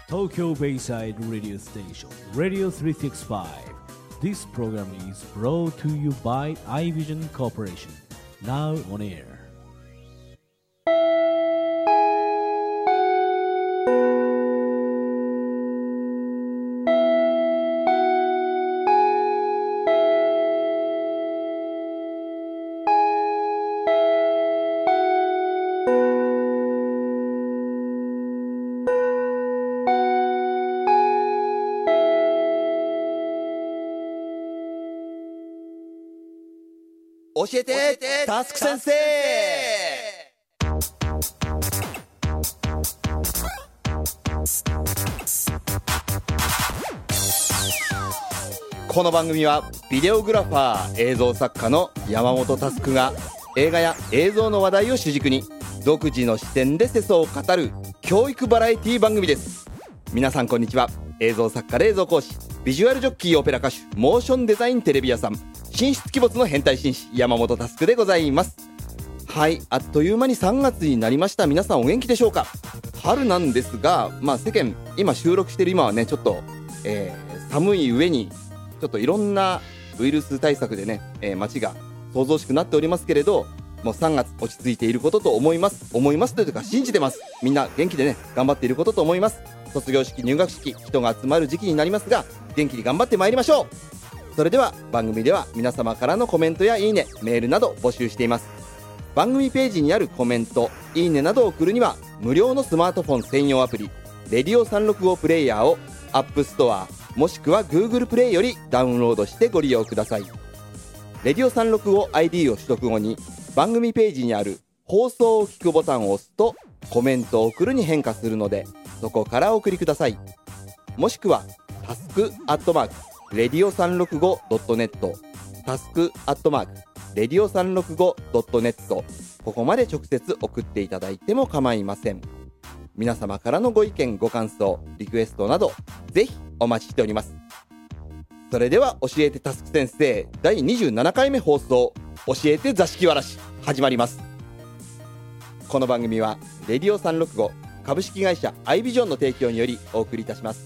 Tokyo Bayside Radio Station, Radio 365. This program is brought to you by iVision Corporation. Now on air. 教えてタスク先生。この番組はビデオグラファー映像作家の山本タスクが映画や映像の話題を主軸に独自の視点で世相を語る教育バラエティ番組です。皆さんこんにちは。映像作家で映像講師、ビジュアルジョッキー、オペラ歌手、モーションデザインテレビ屋さん、神出鬼没の変態紳士山本タスクでございます。はい、あっという間に3月になりました。皆さんお元気でしょうか。春なんですが、世間今収録している今はねちょっと、寒い上にちょっといろんなウイルス対策でね、街が騒々しくなっておりますけれど、もう3月落ち着いていることと思いますというか信じてます。みんな元気でね頑張っていることと思います。卒業式、入学式、人が集まる時期になりますが、元気に頑張ってまいりましょう。それでは番組では皆様からのコメントやいいね、メールなど募集しています。番組ページにあるコメント、いいねなどを送るには無料のスマートフォン専用アプリレディオ365プレイヤーを App Store もしくは Google プレイよりダウンロードしてご利用ください。レディオ 365ID を取得後に番組ページにある放送を聞くボタンを押すとコメントを送るに変化するので、そこからお送りください。もしくはタスクアットマークレディオ 365.net タスクアットマークレディオ 365.net ここまで直接送っていただいても構いません。皆様からのご意見、ご感想、リクエストなどぜひお待ちしております。それでは教えてタスク先生第27回目放送、教えて座敷わらし始まります。この番組はレディオ365株式会社アイビジョンの提供によりお送りいたします。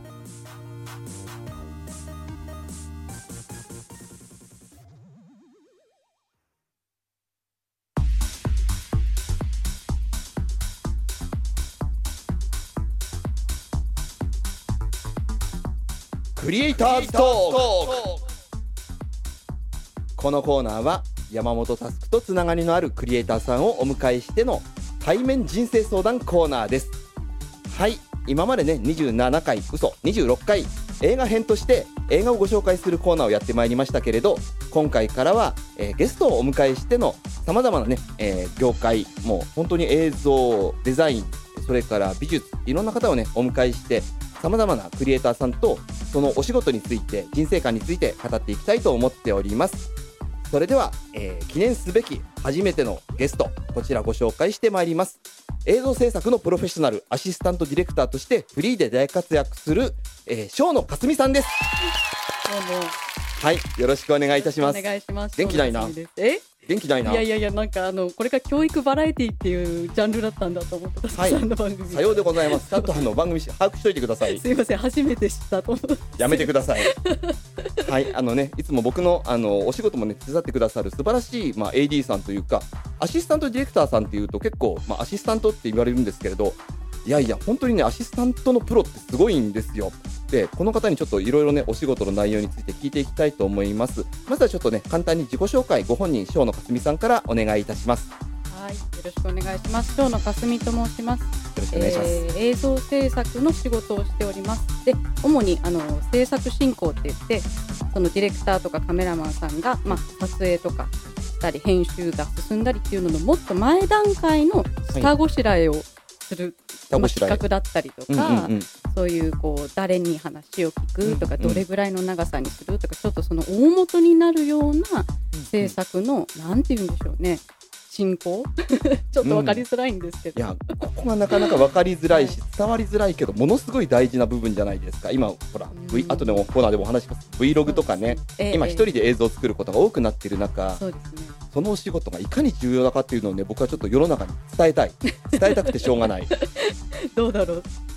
クリエイターズトーク。このコーナーは山本タスクとつながりのあるクリエイターさんをお迎えしての対面人生相談コーナーです。はい、今までね27回26回映画編として映画をご紹介するコーナーをやってまいりましたけれど、今回からは、ゲストをお迎えしてのさまざまなね、業界、もう本当に映像デザイン、それから美術、いろんな方をねお迎えしてさまざまなクリエイターさんとそのお仕事について、人生観について語っていきたいと思っております。それでは、記念すべき初めてのゲスト、こちらご紹介してまいります。映像制作のプロフェッショナル、アシスタントディレクターとしてフリーで大活躍する、生野かすみさんです。 どうも。 はい、よろしくお願いいたします。 お願いします。 元気ないな。元気ないな。 いやなんかこれが教育バラエティっていうジャンルだったんだと思ってた、はい、さんの番組。 さようでございます。ちゃんと番組把握しといてください。 すいません、初めて知ったと思って。 やめてください。はい、いつも僕のお仕事もね手伝ってくださる素晴らしいAD さんというかアシスタントディレクターさんっていうと結構アシスタントって言われるんですけれど、いや本当にねアシスタントのプロってすごいんですよ。でこの方にちょっといろいろねお仕事の内容について聞いていきたいと思います。まずはちょっとね簡単に自己紹介、ご本人生野かすみさんからお願いいたします。 はい、よろしくお願いします。生野かすみと申します。よろしくお願いします。 映像制作の仕事をしております。で主に制作進行って言ってそのディレクターとかカメラマンさんが、撮影とかしたり編集が進んだりっていうののもっと前段階の下ごしらえをする、企画だったりとか、そういう誰に話を聞くとか、どれぐらいの長さにするとか、ちょっとその大元になるような制作の、なんて言うんでしょうね、進行ちょっと分かりづらいんですけど、 いやここがなかなか分かりづらいし伝わりづらいけどものすごい大事な部分じゃないですか。今ほら、後でもコーナーでもお話します Vlog とかね、今一人で映像を作ることが多くなっている中、 そうですね、 そのお仕事がいかに重要だかっていうのをね僕はちょっと世の中に伝えたくてしょうがない。 どうだろう、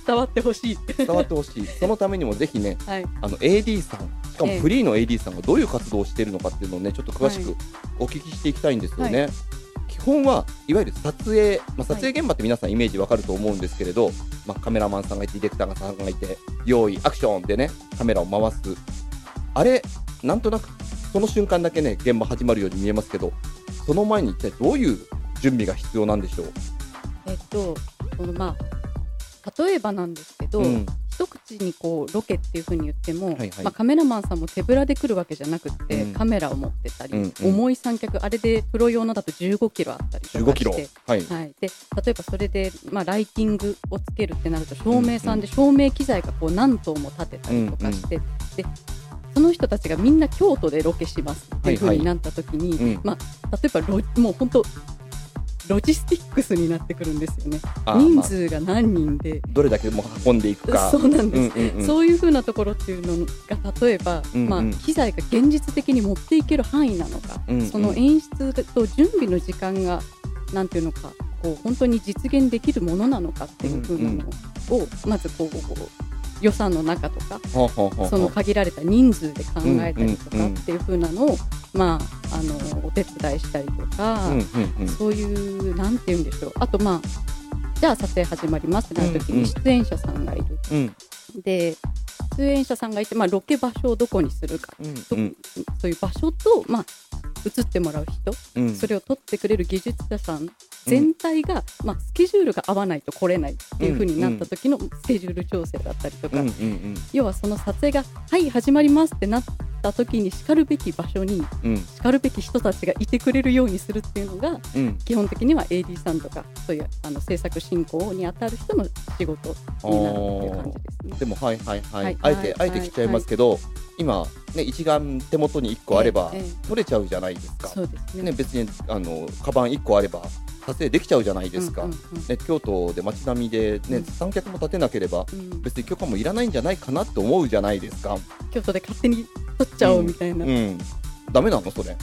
伝わってほしいって伝わってほしい。そのためにもぜひね、 はい、 AD さん、しかもフリーの AD さんがどういう活動をしているのかっていうのをね、ちょっと詳しくお聞きしていきたいんですよね。 は基本はいわゆる撮影、撮影現場って皆さんイメージわかると思うんですけれど、カメラマンさんがいてディレクターさんがいて、用意アクションでねカメラを回す、あれなんとなくその瞬間だけね現場始まるように見えますけど、その前に一体どういう準備が必要なんでしょう。 その例えばなんですけど、一口にこうロケっていう風に言っても、カメラマンさんも手ぶらで来るわけじゃなくって、カメラを持ってたり、重い三脚、あれでプロ用のだと15キロあったりとかして、 15キロ、 で例えばそれで、ライティングをつけるってなると照明さんで照明機材がこう何頭も立てたりとかして、でその人たちがみんな京都でロケしますっていう風になった時に、例えばもう本当ロジスティックスになってくるんですよね。人数が何人で、 どれだけも運んでいくか。 そうなんです、そういう風なところっていうのが例えば、機材が現実的に持っていける範囲なのか、その演出と準備の時間がなんていうのか、こう本当に実現できるものなのかっていう風なのを、まずこう予算の中とか、その限られた人数で考えたりとかっていう風なのを、お手伝いしたりとか、そういうなんて言うんでしょう。あとじゃあ撮影始まりますってなる時に出演者さんがいる、で出演者さんがいて、ロケ場所をどこにするか、そういう場所と、映ってもらう人、それを撮ってくれる技術者さん全体が、スケジュールが合わないと来れないっていう風になった時のスケジュール調整だったりとか、要はその撮影がはい始まりますってなった時にしかるべき場所に、しかるべき人たちがいてくれるようにするっていうのが、基本的には AD さんとかそういう制作進行に当たる人の仕事になるっていう感じですね。 でもあえて聞いちゃいますけど、今ね一眼手元に1個あれば撮れちゃうじゃないですか。 そうですね。 別にカバン1個あれば撮影できちゃうじゃないですか。京都で街並みで三脚も立てなければ別に許可もいらないんじゃないかなって思うじゃないですか。 京都で勝手に撮っちゃおうみたいな。 ダメなのそれ。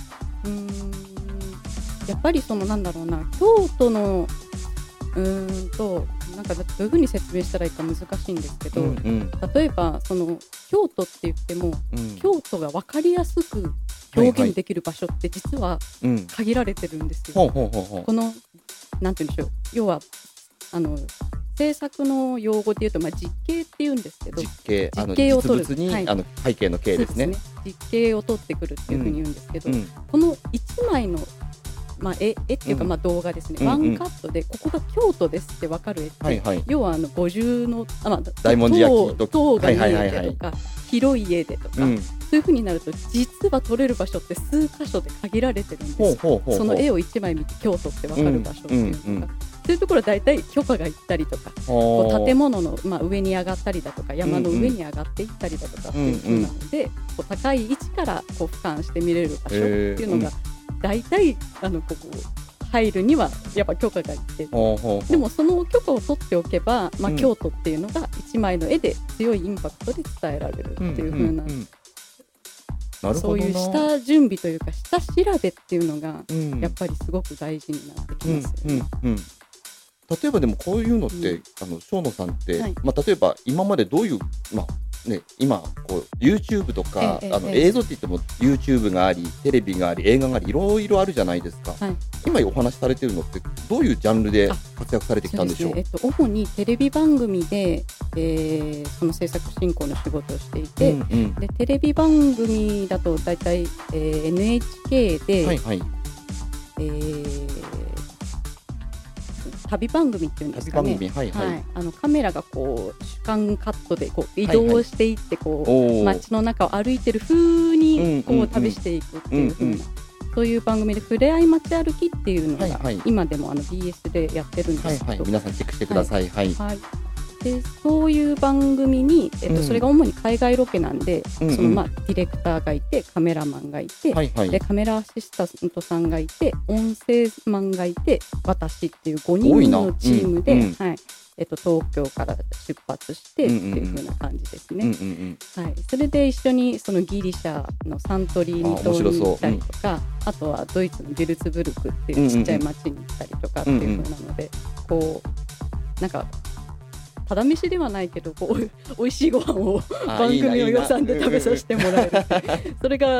やっぱりそのなんだろうな、京都のなんかどういう風に説明したらいいか難しいんですけど、例えばその京都って言っても、京都が分かりやすく表現できる場所って実は限られてるんですよ。このなんて言うんでしょう、要は制作の用語で言うと、実景って言うんですけど、実景を撮る、 実物に、背景の景ですね。 実景を撮ってくるっていう風に言うんですけど、この1枚の絵っていうか、動画ですね、ワンカットでここが京都ですって分かる絵って、要は五重の大文字焼き塔が見えてとか、広い家でとか、そういう風になると実は撮れる場所って数箇所で限られてるんです。その絵を1枚見て京都って分かる場所っていうのが、そういうところはだいたい許可がいったりとか、建物の、上に上がったりだとか、山の上に上がっていったりだとかっていう風なので、高い位置から俯瞰して見れる場所っていうのが大体ここ入るにはやっぱ許可がいって、でもその許可を取っておけば、京都っていうのが1枚の絵で強いインパクトで伝えられるっていう風な、そういう下準備というか下調べっていうのがやっぱりすごく大事になってきますよね。 例えばでもこういうのって、生野さんって、例えば今までどういう、今こう YouTube とか、映像って言っても YouTube があり、テレビがあり、映画があり、いろいろあるじゃないですか。今お話しされてるのってどういうジャンルで活躍されてきたんでしょう。 主にテレビ番組で、その制作進行の仕事をしていて、でテレビ番組だとだいたい NHK で、旅番組っていうんですかね。カメラがこう主観カットでこう移動していってこう街の中を歩いてる風にこう旅していくっていう風な、そういう番組でふれあい街歩きっていうのが今でもBS でやってるんですけど、 皆さんチェックしてください。 でそういう番組に、それが主に海外ロケなんで、そのディレクターがいて、カメラマンがいて、でカメラアシスタントさんがいて、音声マンがいて、私っていう5人のチームで、東京から出発してっていう風な感じですね。それで一緒にそのギリシャのサントリーニ島に行ったりとか、あとはドイツのビルツブルクっていうちっちゃい町に行ったりとかっていう風なので、こうなんかただ飯ではないけどこう美味しいご飯を番組の予算で食べさせてもらえるそれが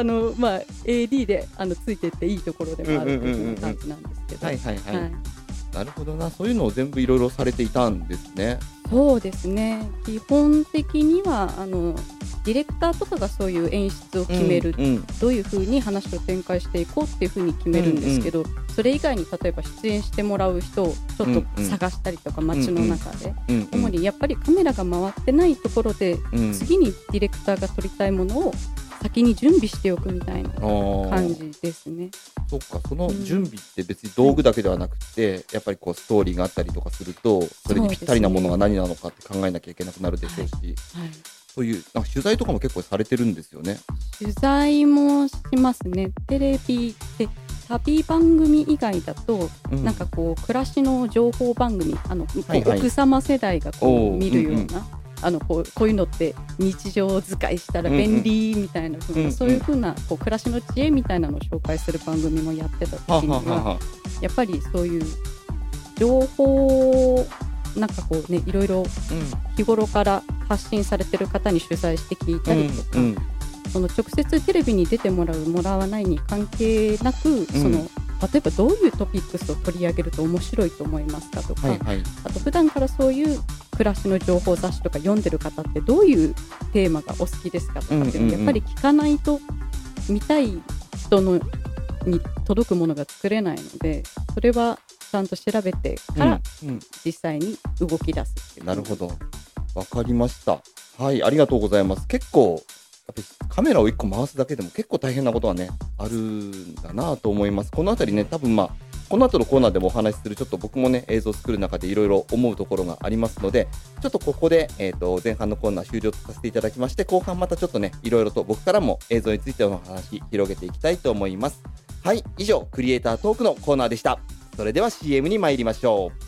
AD でついてっていいところでもあるという感じなんですけど、はいはいはい、はい、 なるほどな。そういうのを全部いろいろされていたんですね。 そうですね、基本的にはディレクターとかがそういう演出を決める、どういう風に話を展開していこうっていう風に決めるんですけど、それ以外に例えば出演してもらう人をちょっと探したりとか、街の中で、主にやっぱりカメラが回ってないところで、次にディレクターが撮りたいものを先に準備しておくみたいな感じですね。 そっか、その準備って別に道具だけではなくて、やっぱりこうストーリーがあったりとかすると、それにぴったりなものが何なのかって考えなきゃいけなくなるでしょうし、そういうなんか取材とかも結構されてるんですよね。 取材もしますね。テレビで旅番組以外だと、なんかこう暮らしの情報番組、奥様世代がこう見るような、こういうのって日常使いしたら便利みたいな風な、そういう風なこう暮らしの知恵みたいなのを紹介する番組もやってた時には、やっぱりそういう情報をなんかこうね、いろいろ日頃から発信されてる方に取材して聞いたりとか、その直接テレビに出てもらうもらわないに関係なく、その例えばどういうトピックスを取り上げると面白いと思いますかとか、あと普段からそういう暮らしの情報雑誌とか読んでる方ってどういうテーマがお好きですかとかっていうのをやっぱり聞かないと見たい人のに届くものが作れないので、それはちゃんと調べてから実際に動き出すっていう。 なるほど、わかりました。はい、ありがとうございます。結構やっぱりカメラを1個回すだけでも結構大変なことはねあるんだなと思います。このあたりね、多分この後のコーナーでもお話しする、ちょっと僕もね映像を作る中でいろいろ思うところがありますので、ちょっとここで、前半のコーナー終了させていただきまして、後半またちょっとねいろいろと僕からも映像についての話広げていきたいと思います。はい、以上クリエイタートークのコーナーでした。それでは CM に参りましょう。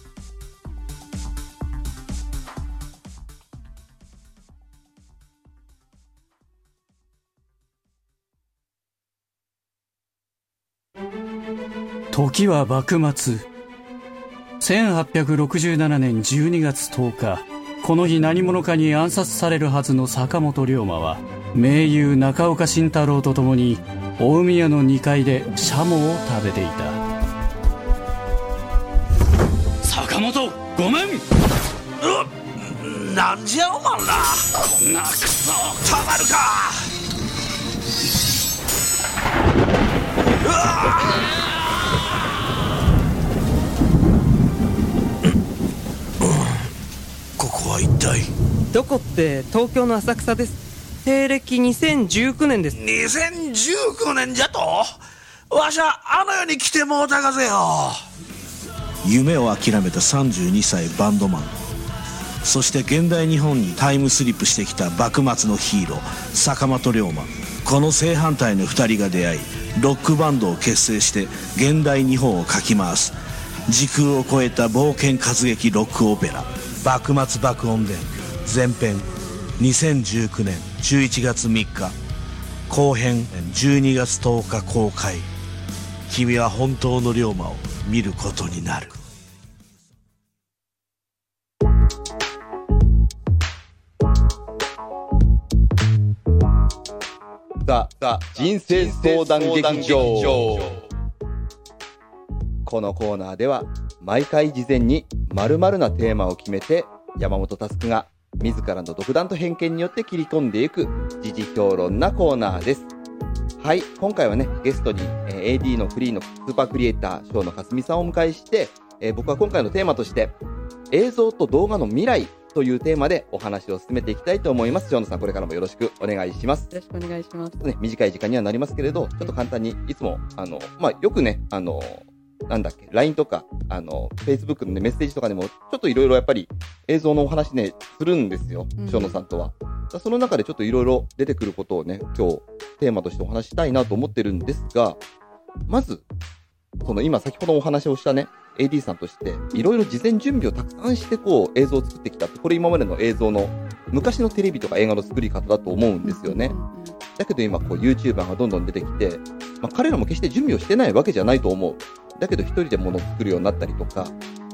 時は幕末。1867年12月10日、この日何者かに暗殺されるはずの坂本龍馬は、名優中岡慎太郎と共に大宮の2階でシャモを食べていた。坂本、ごめん。 なんじゃおまんら、こんなクソたまるか。うわここは一体どこって？東京の浅草です。西暦2019年です。 2019年じゃと？わしゃあの世に来てもうたがぜよ。 夢を諦めた32歳バンドマン、そして現代日本にタイムスリップしてきた幕末のヒーロー坂本龍馬。この正反対の2人が出会い、ロックバンドを結成して現代日本をかき回す時空を超えた冒険活劇ロックオペラ、幕末爆音伝前編、2019年11月3日、後編12月10日公開。君は本当の龍馬を見ることになる。 人生相談劇場。このコーナーでは毎回事前に〇〇なテーマを決めて、山本佑が自らの独断と偏見によって切り込んでいく時事評論なコーナーです。はい、今回はねゲストに AD のフリーのスーパークリエイター生野かすみさんをお迎えして、僕は今回のテーマとして映像と動画の未来というテーマでお話を進めていきたいと思います。生野さん、これからもよろしくお願いします。 よろしくお願いします。 ね、短い時間にはなりますけれど、ちょっと簡単にいつもよくねLINE とかFacebook の、ね、メッセージとかでもちょっといろいろやっぱり映像のお話ねするんですよ、生野さんとは。その中でちょっといろいろ出てくることをね今日テーマとしてお話したいなと思ってるんですが、まずその今先ほどお話をしたね AD さんとしていろいろ事前準備をたくさんしてこう映像を作ってきたって、これ今までの映像の昔のテレビとか映画の作り方だと思うんですよね。だけど今こう YouTuber がどんどん出てきて、彼らも決して準備をしてないわけじゃないと思う。だけど一人で物を作るようになったりとか、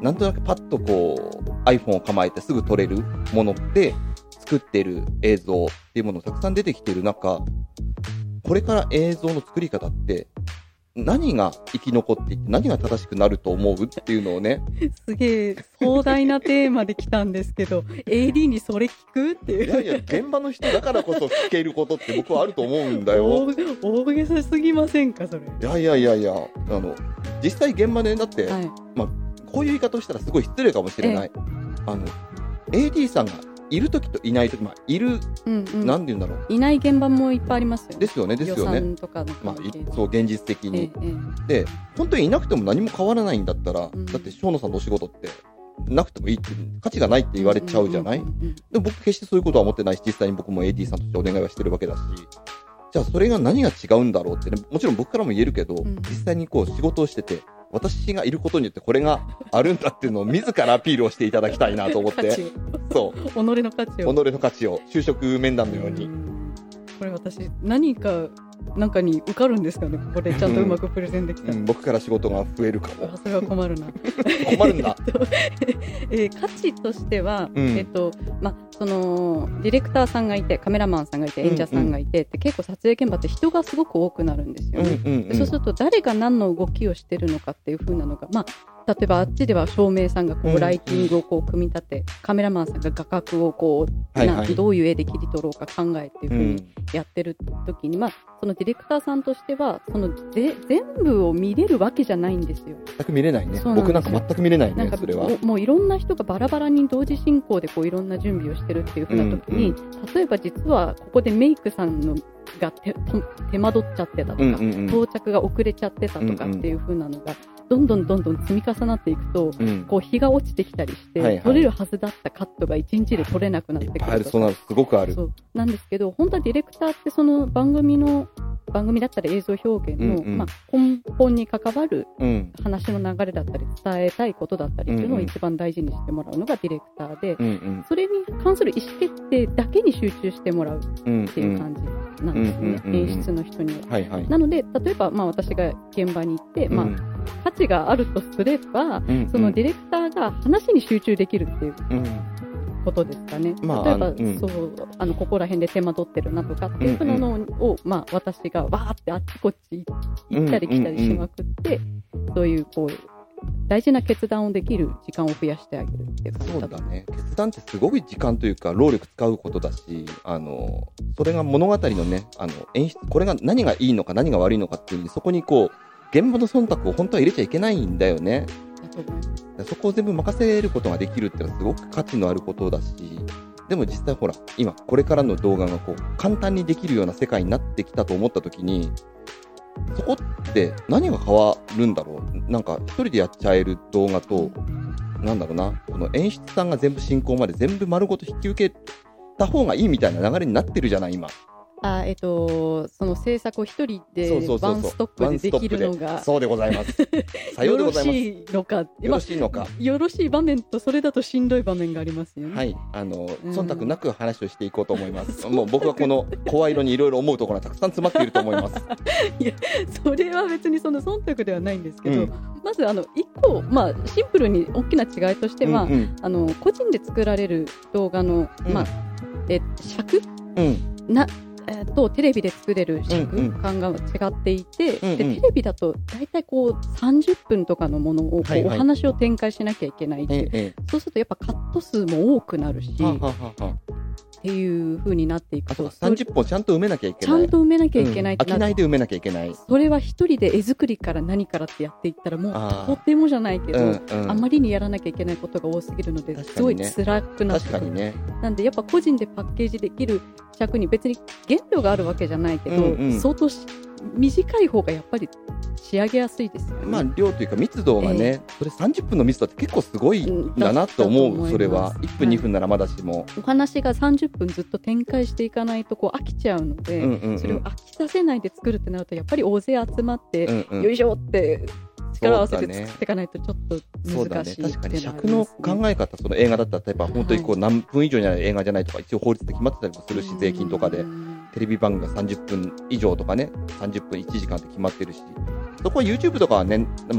なんとなくパッとこう iPhone を構えてすぐ撮れるもので作ってる映像っていうものたくさん出てきてる中、これから映像の作り方って何が生き残っていって何が正しくなると思うっていうのをねすげえ壮大なテーマで来たんですけどAD にそれ聞くっていう。 いやいや現場の人だからこそ聞けることって僕はあると思うんだよ。 大げさすぎませんかそれ。 いや実際現場でだって、 はい、 まあこういう言い方をしたらすごい失礼かもしれない、AD さんがいる時といない時、まあいる、なんて言うんだろう、 いない現場もいっぱいありますよね。 ですよね。 予算とかのまあそう現実的に、で本当にいなくても何も変わらないんだったら、だって生野さんのお仕事ってなくてもいいって価値がないって言われちゃうじゃない。でも僕決してそういうことは思ってないし、実際に僕も AD さんとしてお願いはしてるわけだし、じゃあそれが何が違うんだろうってね、もちろん僕からも言えるけど、実際にこう仕事をしてて私がいることによってこれがあるんだっていうのを自らアピールをしていただきたいなと思ってそう己の価値を就職面談のように。 これ私なんかに受かるんですかね、ここでちゃんとうまくプレゼンできたら、 僕から仕事が増えるかも。 それは困るな困るんだ価値としては、そのディレクターさんがいてカメラマンさんがいて演者さんがいて、って結構撮影現場って人がすごく多くなるんですよね、そうすると誰が何の動きをしてるのかっていう風なのが、例えばあっちでは照明さんがこうライティングをこう組み立て、カメラマンさんが画角をこう、どういう絵で切り取ろうか考えっていう風にやってる時に、そのディレクターさんとしてはその全部を見れるわけじゃないんですよ。 全く見れないね。僕なんか全く見れないね。それはもういろんな人がバラバラに同時進行でこういろんな準備をしてるっていう風な時に、例えば実はここでメイクさんのが手間取っちゃってたとか、到着が遅れちゃってたとかっていう風なのがどんどん積み重なっていくと、こう日が落ちてきたりして、撮れるはずだったカットが1日で撮れなくなってくるとか。 そうなる、すごくある。 そうなんですけど、本当はディレクターってその番組だったり映像表現の、根本に関わる話の流れだったり伝えたいことだったりっていうのを一番大事にしてもらうのがディレクターで、それに関する意思決定だけに集中してもらうっていう感じなんですね、演出の人には。なので例えば私が現場に行って、価値があるとすれば、そのディレクターが話に集中できるっていうことですかね。例えば、ここら辺で手間取ってるなとかっていうのを、私がわーってあっちこっち行ったり来たりしまくって、そういうこう大事な決断をできる時間を増やしてあげるっていう感じだと。 そうだね。決断ってすごい時間というか労力使うことだし、それが物語のね、演出、これが何がいいのか何が悪いのかっていうのに、そこにこう現場の忖度を本当は入れちゃいけないんだよね。そこを全部任せることができるっていうのはすごく価値のあることだし、でも実際ほら今これからの動画がこう簡単にできるような世界になってきたと思った時に、そこって何が変わるんだろう。なんか一人でやっちゃえる動画と、なんだろうな、この演出さんが全部進行まで全部丸ごと引き受けた方がいいみたいな流れになってるじゃない今。 その制作を一人でワンストップでできるのがそうでございますさようでございます。 よろしいのか、 よろしいのか、 よろしい場面とそれだとしんどい場面がありますよね。 はい、忖度なく話をしていこうと思いますもう僕はこの声色にいろいろ思うところがたくさん詰まっていると思いますいや、それは別にその忖度ではないんですけど、まず一個、シンプルに大きな違いとしては、個人で作られる動画の、尺、とテレビで作れる尺感が違っていて、でテレビだと大体こう30分とかのものをこうお話を展開しなきゃいけないっていう、そうするとやっぱカット数も多くなるしっていう風になっていくと、 30本ちゃんと埋めなきゃいけない、 ちゃんと埋めなきゃいけないって飽きないで埋めなきゃいけない。 それは一人で絵作りから何からってやっていったらもうとてもじゃないけど、あまりにやらなきゃいけないことが多すぎるのですごい辛くなってくる、なんでやっぱ個人でパッケージできる尺に別に限度があるわけじゃないけど、相当短い方がやっぱり仕上げやすいですよね。 量というか密度がね、それ30分の密度って結構すごいんだなと思う。それは1分2分ならまだしも、 お話が30分ずっと展開していかないとこう飽きちゃうので、それを飽きさせないで作るってなるとやっぱり大勢集まって、よいしょって力を合わせて作っていかないとちょっと難しい。 確かに尺の考え方、その映画だったら例えば本当にこう何分以上になる映画じゃないとか一応法律で決まってたりもするし、税金とかでテレビ番組が30分以上とかね、30分1時間って決まってるし、そこは YouTube とかはね、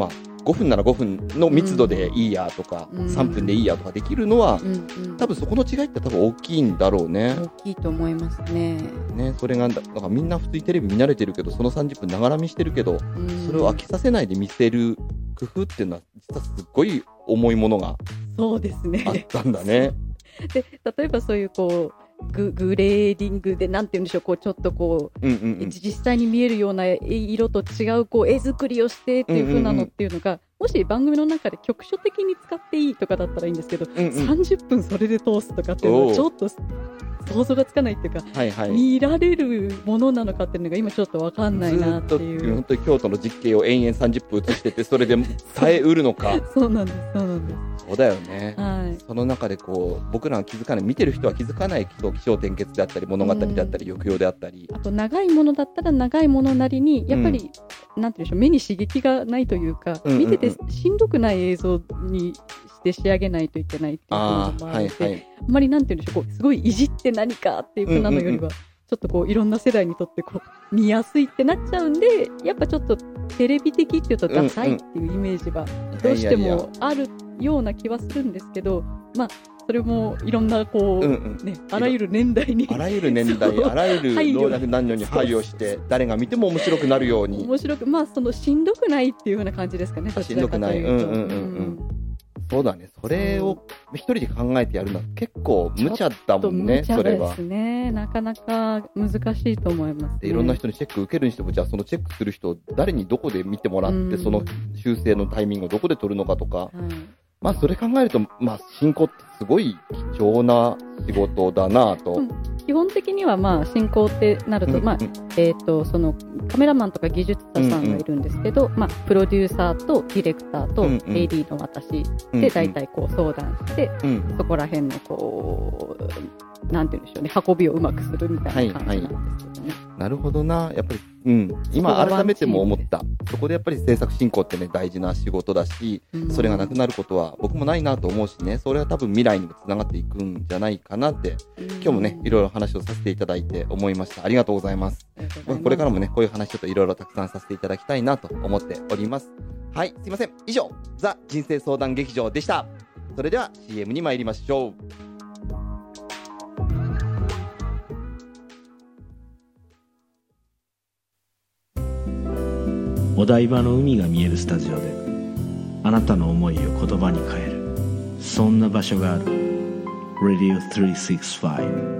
5分なら5分の密度でいいやとか、3分でいいやとかできるのは、多分そこの違いって多分大きいんだろうね。 大きいと思いますね。 それがなんかみんな普通にテレビ見慣れてるけど、その30分ながら見してるけど、それを飽きさせないで見せる工夫っていうのは実はすっごい重いものがそうですねあったんだね。 で例えばそういうこうグレーディングでなんて言うんでしょう、こうちょっとこう、実際に見えるような色と違うこう絵作りをしてっていう風なのっていうのが、もし番組の中で局所的に使っていいとかだったらいいんですけど、30分それで通すとかっていうのはちょっと想像がつかないっていうか、見られるものなのかっていうのが今ちょっと分かんないなっていう。 ずっと本当に京都の実景を延々30分映してて、それで耐えうるのかそうなんですそうなんです。 そうだよね、その中でこう僕らは気づかない、見てる人は気づかないけど、起承転結であったり物語であったり抑揚であったり、 あと長いものだったら長いものなりにやっぱり、なんていうんでしょう、目に刺激がないというか、見ててしんどくない映像にして仕上げないといけないっていうのもあって、あんまりなんていうんでしょう、こうすごいいじって何かっていう風なのよりは、ちょっとこういろんな世代にとってこう見やすいってなっちゃうんで、やっぱちょっとテレビ的っていうとダサいっていうイメージはどうしてもあるような気はするんですけど、まあそれもいろんなこう、あらゆる年代にあらゆる年代あらゆる老若男女に配慮して誰が見ても面白くなるように、 面白く、まあそのしんどくないっていう風な感じですかね。 しんどくない、そうだね。それを一人で考えてやるのは結構無茶だもんね。 それは。無茶ですね。なかなか難しいと思いますね。 でいろんな人にチェック受けるにしても、じゃあそのチェックする人を誰にどこで見てもらって、その修正のタイミングをどこで取るのかとか、まあそれ考えると、まあ進行ってすごい貴重な仕事だなと。 基本的にはまあ進行ってなると、まあそのカメラマンとか技術者さんがいるんですけど、まあプロデューサーとディレクターと AD の私で大体こう相談して、そこら辺のこうなんて言うんでしょうね、運びをうまくするみたいな感じなんですけどね。 なるほどな。やっぱり、今改めても思った。そこでやっぱり制作進行ってね、大事な仕事だし、それがなくなることは僕もないなと思うしね、それは多分未来にもつながっていくんじゃないかなって、今日もね、いろいろ話をさせていただいて思いました。ありがとうございます。これからもね、こういう話ちょっといろいろたくさんさせていただきたいなと思っております。はい、すいません。以上、ザ・人生相談劇場でした。それでは CM に参りましょう。 お台場の海が見えるスタジオであなたの思いを言葉に変える、そんな場所がある。 Radio 365。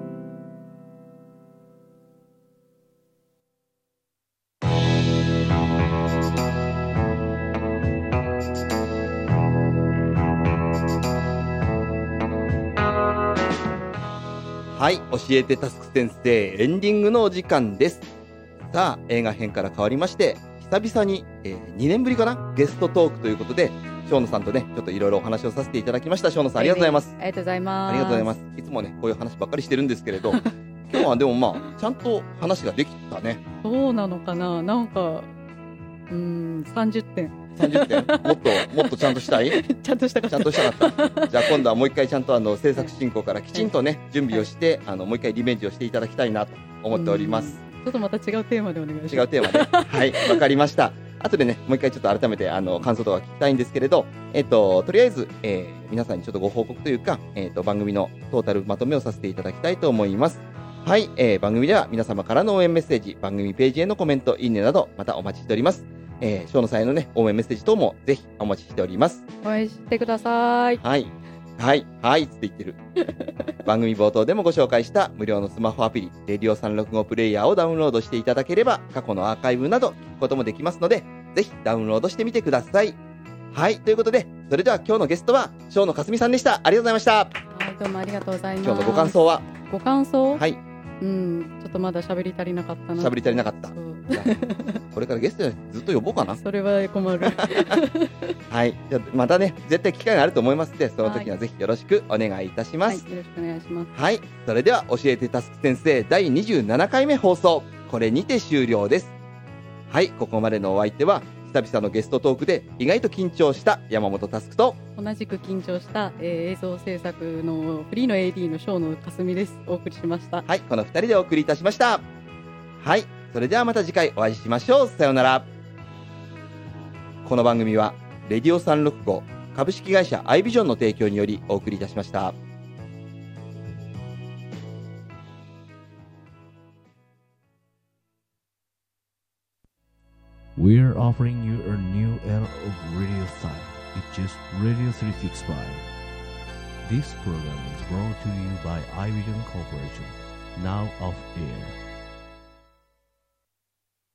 はい、教えてタスク先生、エンディングのお時間です。さあ、映画編から変わりまして、久々に、2年ぶりかな、ゲストトークということで、生野さんとね、ちょっといろいろお話をさせていただきました。生野さん、ありがとうございます。 ありがとうございます。 ありがとうございます。いつもね、こういう話ばっかりしてるんですけれど、今日はでもまあ、ちゃんと話ができたね。 そうなのかな、なんか、30点。 30点もっとちゃんとしたいちゃんとしたかった。 じゃあ今度はもう一回ちゃんと制作進行からきちんとね、準備をして、もう一回リベンジをしていただきたいなと思っております。 ちょっとまた違うテーマでお願いします。 違うテーマで。はい、わかりました。後でね、もう一回ちょっと改めて感想とか聞きたいんですけれど、とりあえず、皆さんにちょっとご報告というか、番組のトータルまとめをさせていただきたいと思います。はい、番組では皆様からの応援メッセージ、番組ページへのコメント、いいねなど、またお待ちしております。生野さんへのね、応援メッセージ等もぜひお待ちしております。 応援してください。 はい。はいって言ってる。番組冒頭でもご紹介した無料のスマホアプリ、レディオ365プレイヤーをダウンロードしていただければ、過去のアーカイブなど聞くこともできますので、ぜひダウンロードしてみてください。はい、ということで、それでは今日のゲストは、生野かすみさんでした。ありがとうございました。 はい、どうもありがとうございます。 今日のご感想は？ ご感想？ はい。 ちょっとまだ喋り足りなかったな。 喋り足りなかった。これからゲストずっと呼ぼうかな。 それは困る。 はい。じゃあまたね、絶対機会があると思いますので、その時はぜひよろしくお願いいたします。 はい、よろしくお願いします。 はい。それでは教えてタスク先生第27回目放送。これにて終了です。はい。ここまでのお相手は、久々のゲストトークで意外と緊張した山本タスクと、 同じく緊張した、映像制作のフリーの AD の生野かすみです。お送りしました。 はい。この2人でお送りいたしました。はい。それではまた次回お会いしましょう。さようなら。 この番組はレディオ365株式会社アイビジョンの提供によりお送りいたしました。 We're offering you a new era of radio style. It's just Radio 365. This program is brought to you by iVision Corporation. Now off air.